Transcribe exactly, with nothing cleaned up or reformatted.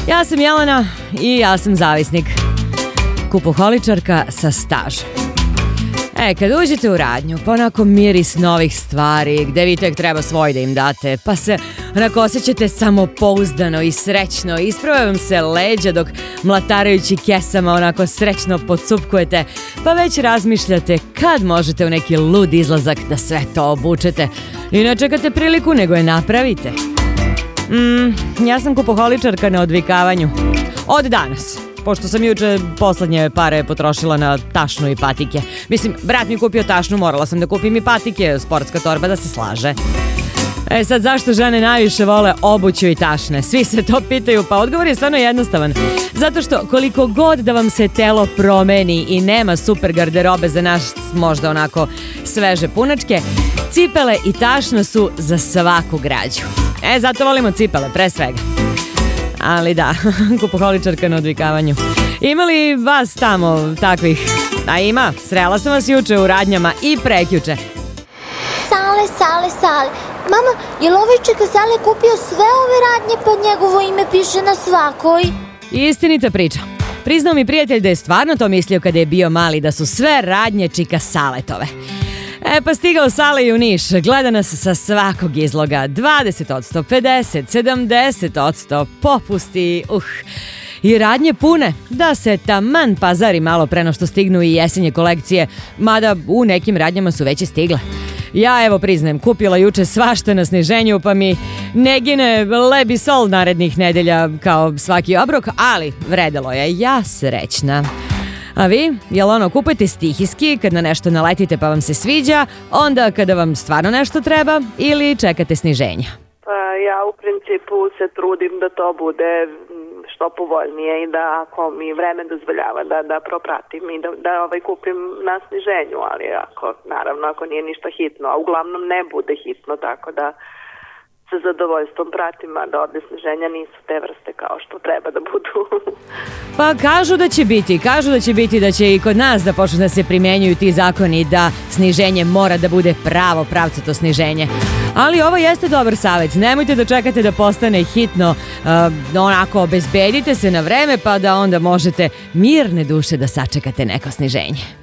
Ja sam Jelena i ja sam zavisnik. Kupoholičarka sa stažom. E, kad uđete u radnju, pa onako miris novih stvari, gde vi tek treba svoj da im date, pa se onako osjećate samopouzdano i srećno, isprave vam se leđa dok mlatarajući kesama onako srećno podsupkujete, pa već razmišljate kad možete u neki lud izlazak da sve to obučete i ne čekate priliku nego je napravite. Mm, ja sam kupoholičarka na odvikavanju. Od danas. Pošto sam juče poslednje pare potrošila na tašnu i patike. Mislim, brat mi kupio tašnu, morala sam da kupim i patike, sportska torba da se slaže. E sad, zašto žene najviše vole obuću i tašne? Svi se to pitaju, pa odgovor je stvarno jednostavan. Zato što koliko god da vam se telo promeni i nema super garderobe za nas možda onako sveže punačke, cipele i tašna su za svaku građu. E, zato volimo cipele, pre svega. Ali da, kupoholičarka na odvikavanju. Ima li vas tamo takvih? A ima, srela sam vas juče u radnjama i prekjuče. Sale, Sale, Sale. Mama, je li ovaj čika Sale kupio sve ove radnje pa njegovo ime piše na svakoj? Istinita priča. Priznao mi prijatelj da je stvarno to mislio kada je bio mali, da su sve radnje čika Saletove. E pa stigao Sale i u Niš, gleda nas sa svakog izloga, dvadeset odsto, pedeset, sedamdeset odsto, popusti, uh, i radnje pune, da se taman pazari malo pre no što stignu i jesenje kolekcije, mada u nekim radnjama su već i stigle. Ja evo priznajem, kupila juče svašta na sniženju, pa mi ne gine leb i sol narednih nedelja kao svaki obrok, ali vredelo je, ja srećna. A vi, jel ono, kupujete stihijski kad na nešto naletite pa vam se sviđa, onda kada vam stvarno nešto treba ili čekate sniženja? Pa ja u principu se trudim da to bude što povoljnije i da ako mi vreme dozvoljava da, da propratim i da, da ovaj kupim na sniženju, ali ako, naravno ako nije ništa hitno, a uglavnom ne bude hitno, tako da sa zadovoljstvom pratim, a da ovde sniženja nisu te vrste kao što treba da budu. Pa kažu da će biti, kažu da će biti da će i kod nas da počnu da se primenjuju ti zakoni da sniženje mora da bude pravo pravcato sniženje. Ali ovo jeste dobar savjet, nemojte da čekate da postane hitno, uh, onako obezbedite se na vreme pa da onda možete mirne duše da sačekate neko sniženje.